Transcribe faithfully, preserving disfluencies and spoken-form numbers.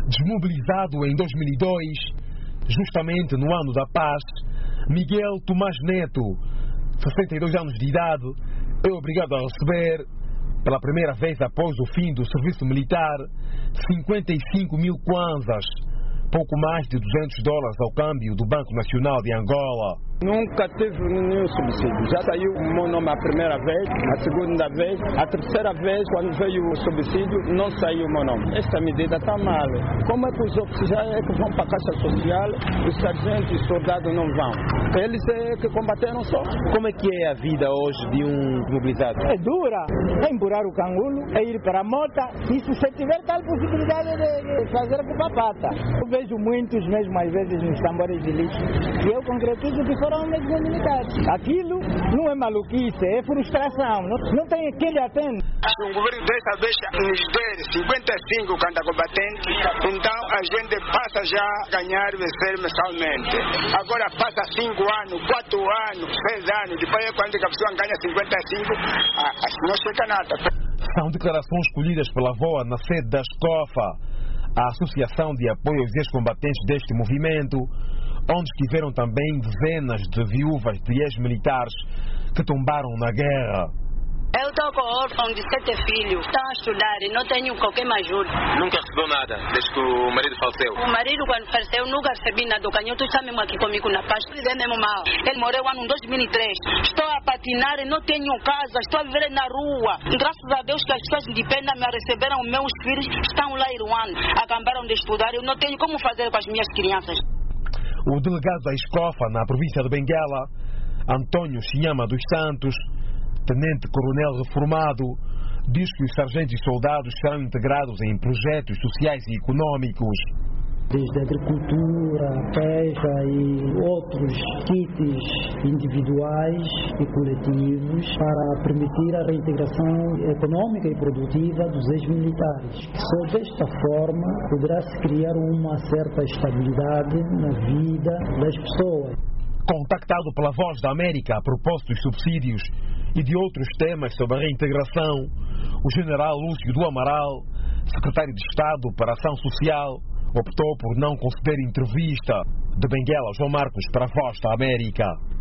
Desmobilizado em dois mil e dois, justamente no ano da paz, Miguel Tomás Neto, sessenta e dois anos de idade, é obrigado a receber, pela primeira vez após o fim do serviço militar, cinquenta e cinco mil kwanzas, pouco mais de duzentos dólares ao câmbio do Banco Nacional de Angola. Nunca teve nenhum subsídio. Já saiu o meu nome a primeira vez, a segunda vez, a terceira vez, quando veio o subsídio, não saiu o meu nome. Esta medida está mal. Como é que os outros já é que vão para a Caixa Social, os sargentos e os soldados não vão? Eles é que combateram só. Como é que é a vida hoje de um mobilizado? É dura. É emburar o cangulo, é ir para a mota, e se você tiver tal possibilidade de fazer com papata. Eu vejo muitos mesmo, às vezes, nos tambores de lixo, e eu concretizo que foram mesmo militares. Aquilo não é maluquice, é frustração. Não, não tem quem lhe atende. Se o governo dessa vez nos der cinquenta e cinco cada combatente, então a gente passa já a ganhar e vencer mensalmente. Agora passa cinco anos, quatro anos, seis anos, depois é quando a pessoa ganha cinquenta e cinco, ah, não chega nada. São declarações escolhidas pela V O A na sede da SCOFA, a Associação de Apoio aos Ex-Combatentes deste movimento, onde estiveram também dezenas de viúvas de ex-militares que tombaram na guerra. Eu estou com órfão de sete filhos, estão a estudar e não tenho qualquer ajuda. Nunca recebeu nada desde que o marido faleceu? O marido, quando faleceu, nunca recebi nada. O canhoto está mesmo aqui comigo na paz. Ele é mesmo mal. Ele morreu no ano dois mil e três. Estou a patinar e não tenho casa, estou a viver na rua. Graças a Deus que as pessoas de pena me receberam. Meus filhos estão lá em Ruanda, acabaram de estudar. Eu não tenho como fazer com as minhas crianças. O delegado da SCOFA na província de Benguela, Antônio Chinhama dos Santos, tenente-coronel reformado, diz que os sargentos e soldados serão integrados em projetos sociais e econômicos. Desde a agricultura, pesca e outros kits individuais e coletivos para permitir a reintegração econômica e produtiva dos ex-militares. Só desta forma poderá-se criar uma certa estabilidade na vida das pessoas. Contactado pela Voz da América a propósito dos subsídios e de outros temas sobre a reintegração, o general Lúcio do Amaral, secretário de Estado para a Ação Social, optou por não conceder entrevista. De Benguela, João Marcos, para a Voz da América.